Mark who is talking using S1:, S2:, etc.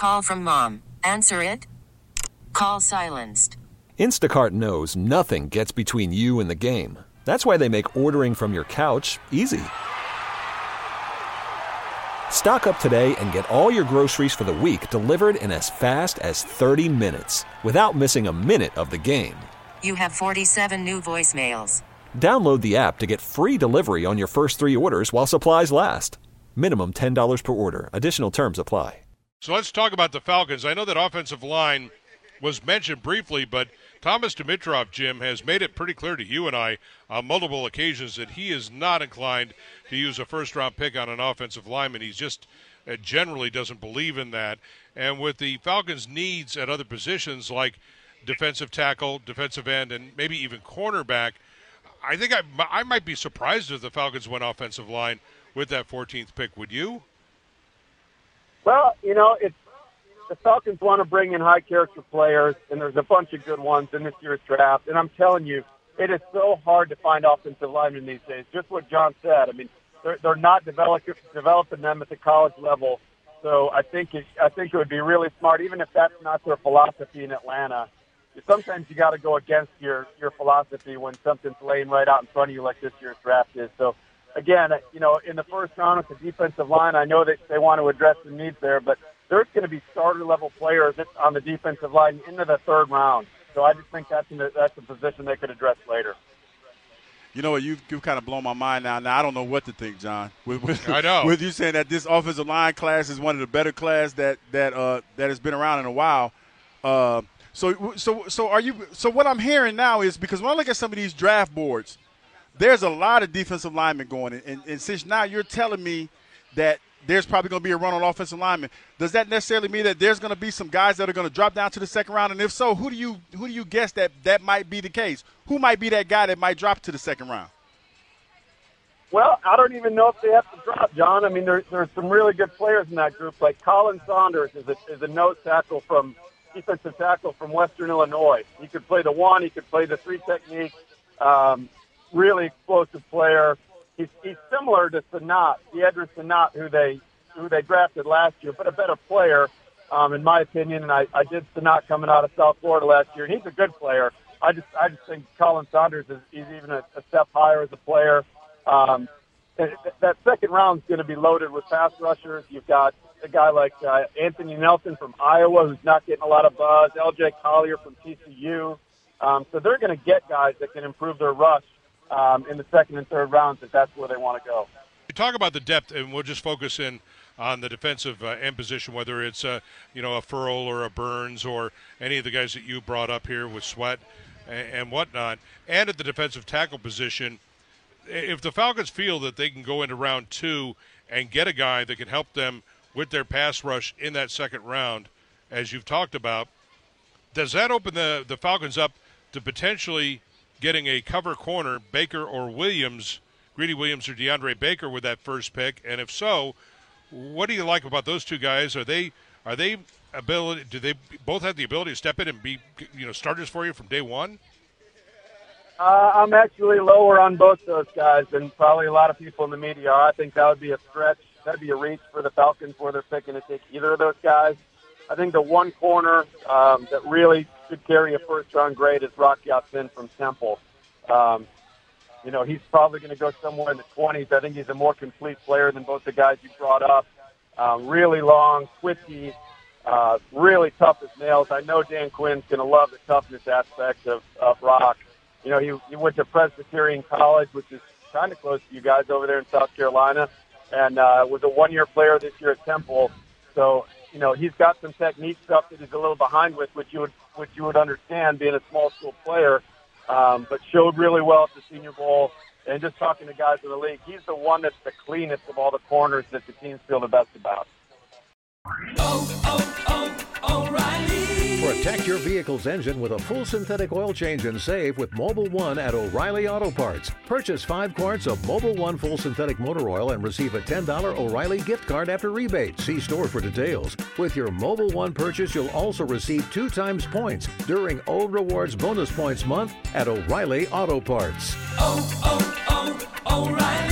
S1: Call from mom. Answer it. Call silenced.
S2: Instacart knows nothing gets between you and the game. That's why they make ordering from your couch easy. Stock up today and get all your groceries for the week delivered in as fast as 30 minutes without missing a minute of the game.
S1: You have 47 new voicemails.
S2: Download the app to get free delivery on your first 3 orders while supplies last. Minimum $10 per order. Additional terms apply.
S3: So let's talk about the Falcons. I know that offensive line was mentioned briefly, but Thomas Dimitrov, Jim, has made it pretty clear to you and I on multiple occasions that he is not inclined to use a first-round pick on an offensive lineman. He just generally doesn't believe in that. And with the Falcons' needs at other positions like defensive tackle, defensive end, and maybe even cornerback, I think I might be surprised if the Falcons went offensive line with that 14th pick. Would you?
S4: Well, it's the Falcons want to bring in high-character players, and there's a bunch of good ones in this year's draft. And I'm telling you, it is so hard to find offensive linemen these days. Just what John said. I mean, they're not developing them at the college level. So I think it would be really smart, even if that's not their philosophy in Atlanta. Sometimes you got to go against your philosophy when something's laying right out in front of you like this year's draft is. So, again, in the first round with the defensive line, I know that they want to address the needs there, but there's going to be starter-level players on the defensive line into the third round. So I just think that's a position they could address later.
S5: You know what? You've kind of blown my mind now. Now I don't know what to think, John.
S3: I know.
S5: With you saying that this offensive line class is one of the better class that has been around in a while. So what I'm hearing now is, because when I look at some of these draft boards, there's a lot of defensive linemen going in. And since now you're telling me that there's probably going to be a run on offensive linemen, does that necessarily mean that there's going to be some guys that are going to drop down to the second round? And if so, who do you guess that might be the case? Who might be that guy that might drop to the second round?
S4: Well, I don't even know if they have to drop, John. I mean, there's some really good players in that group. Like Colin Saunders is a nose tackle defensive tackle from Western Illinois. He could play the one. He could play the three technique. Really explosive player. He's similar to Sanat, Deidre Sanat, who they drafted last year, but a better player, in my opinion. And I did Sanat coming out of South Florida last year, and he's a good player. I just think Colin Saunders is even a step higher as a player. That second round is going to be loaded with pass rushers. You've got a guy like Anthony Nelson from Iowa, who's not getting a lot of buzz. L.J. Collier from TCU. So they're going to get guys that can improve their rush in the second and third rounds if that's where they want to go.
S3: You talk about the depth, and we'll just focus in on the defensive end position, whether it's a Furl or a Burns or any of the guys that you brought up here with Sweat and whatnot, and at the defensive tackle position. If the Falcons feel that they can go into round 2 and get a guy that can help them with their pass rush in that second round, as you've talked about, does that open the Falcons up to potentially getting a cover corner, Baker or Williams, Greedy Williams or DeAndre Baker with that first pick? And if so, what do you like about those two guys? Do they both have the ability to step in and be starters for you from day one?
S4: I'm actually lower on both those guys than probably a lot of people in the media are. I think that would be a stretch. That would be a reach for the Falcons where they're picking to take either of those guys. I think the one corner that really should carry a first-round grade is Rock Ya-Sin from Temple. He's probably going to go somewhere in the 20s. I think he's a more complete player than both the guys you brought up. Really long, twisty, really tough as nails. I know Dan Quinn's going to love the toughness aspect of Rock. He went to Presbyterian College, which is kind of close to you guys over there in South Carolina, and was a one-year player this year at Temple. So, he's got some technique stuff that he's a little behind with, which you would understand being a small school player, but showed really well at the Senior Bowl. And just talking to guys in the league, he's the one that's the cleanest of all the corners that the teams feel the best about.
S6: O'Reilly. Protect your vehicle's engine with a full synthetic oil change and save with Mobil 1 at O'Reilly Auto Parts. Purchase 5 quarts of Mobil 1 full synthetic motor oil and receive a $10 O'Reilly gift card after rebate. See store for details. With your Mobil 1 purchase, you'll also receive 2 times points during O Rewards Bonus Points Month at O'Reilly Auto Parts.
S7: O'Reilly.